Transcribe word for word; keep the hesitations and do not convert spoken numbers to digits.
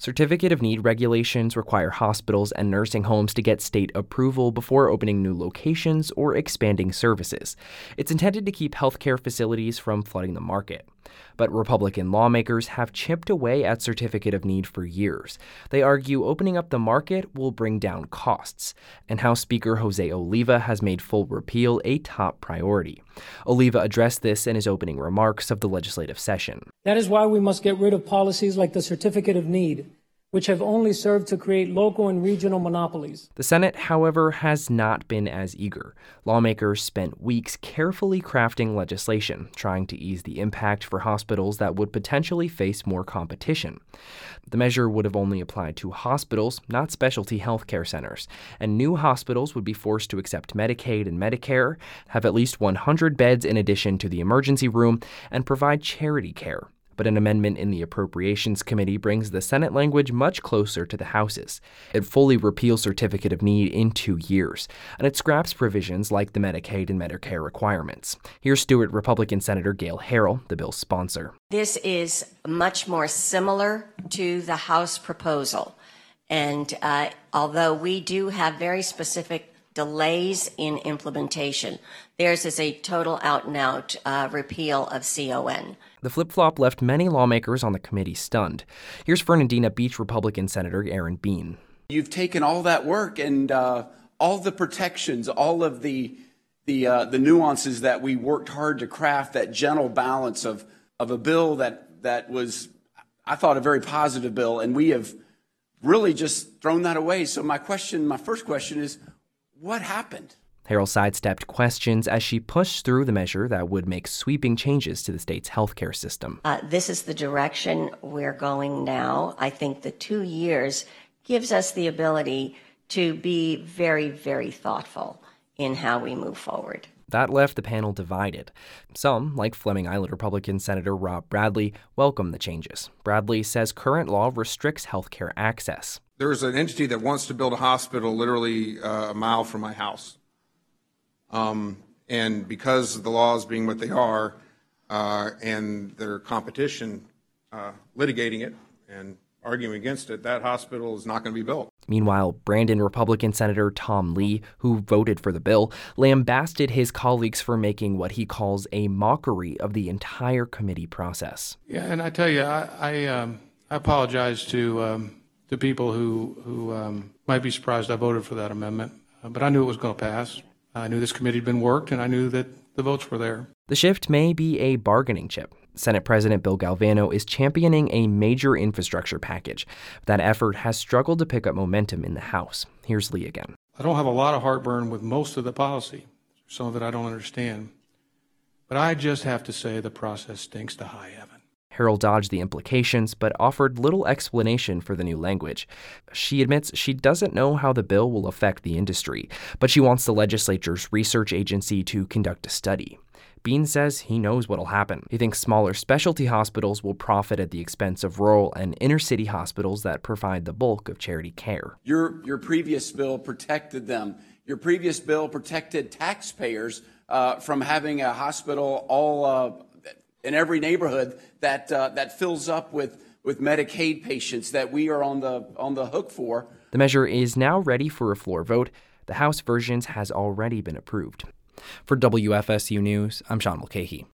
Certificate of Need regulations require hospitals and nursing homes to get state approval before opening new locations or expanding services. It's intended to keep healthcare facilities from flooding the market. But Republican lawmakers have chipped away at Certificate of Need for years. They argue opening up the market will bring down costs, and House Speaker Jose Oliva has made full repeal a top priority. Oliva addressed this in his opening remarks of the legislative session. That is why we must get rid of policies like the Certificate of Need, which have only served to create local and regional monopolies. The Senate, however, has not been as eager. Lawmakers spent weeks carefully crafting legislation, trying to ease the impact for hospitals that would potentially face more competition. The measure would have only applied to hospitals, not specialty healthcare centers, and new hospitals would be forced to accept Medicaid and Medicare, have at least one hundred beds in addition to the emergency room, and provide charity care. But an amendment in the Appropriations Committee brings the Senate language much closer to the House's. It fully repeals Certificate of Need in two years, and it scraps provisions like the Medicaid and Medicare requirements. Here's Stewart Republican Senator Gail Harrell, the bill's sponsor. This is much more similar to the House proposal. And uh, although we do have very specific delays in implementation, theirs is a total out-and-out uh, repeal of C O N. The flip-flop left many lawmakers on the committee stunned. Here's Fernandina Beach Republican Senator Aaron Bean. You've taken all that work and uh, all the protections, all of the the uh, the nuances that we worked hard to craft, that gentle balance of of a bill that that was, I thought, a very positive bill, and we have really just thrown that away. So my question, my first question is, what happened? Harrell sidestepped questions as she pushed through the measure that would make sweeping changes to the state's healthcare system. Uh, this is the direction we're going now. I think the two years gives us the ability to be very, very thoughtful in how we move forward. That left the panel divided. Some, like Fleming Island Republican Senator Rob Bradley, welcome the changes. Bradley says current law restricts healthcare access. There's an entity that wants to build a hospital literally uh, a mile from my house. Um, and because of the laws being what they are, uh, and their competition uh, litigating it and arguing against it, that hospital is not going to be built. Meanwhile, Brandon Republican Senator Tom Lee, who voted for the bill, lambasted his colleagues for making what he calls a mockery of the entire committee process. Yeah, and I tell you, I I, um, I apologize to um, to people who who um, might be surprised I voted for that amendment, uh, but I knew it was going to pass. I knew this committee had been worked, and I knew that the votes were there. The shift may be a bargaining chip. Senate President Bill Galvano is championing a major infrastructure package. That effort has struggled to pick up momentum in the House. Here's Lee again. I don't have a lot of heartburn with most of the policy. Some of it I don't understand. But I just have to say the process stinks to high heaven. Harrell dodged the implications, but offered little explanation for the new language. She admits she doesn't know how the bill will affect the industry, but she wants the legislature's research agency to conduct a study. Bean says he knows what'll happen. He thinks smaller specialty hospitals will profit at the expense of rural and inner-city hospitals that provide the bulk of charity care. Your, your previous bill protected them. Your previous bill protected taxpayers uh, from having a hospital all uh, in every neighborhood that uh, that fills up with, with Medicaid patients that we are on the on the hook for. The measure is now ready for a floor vote. The House version has already been approved. For W F S U News, I'm Sean Mulcahy.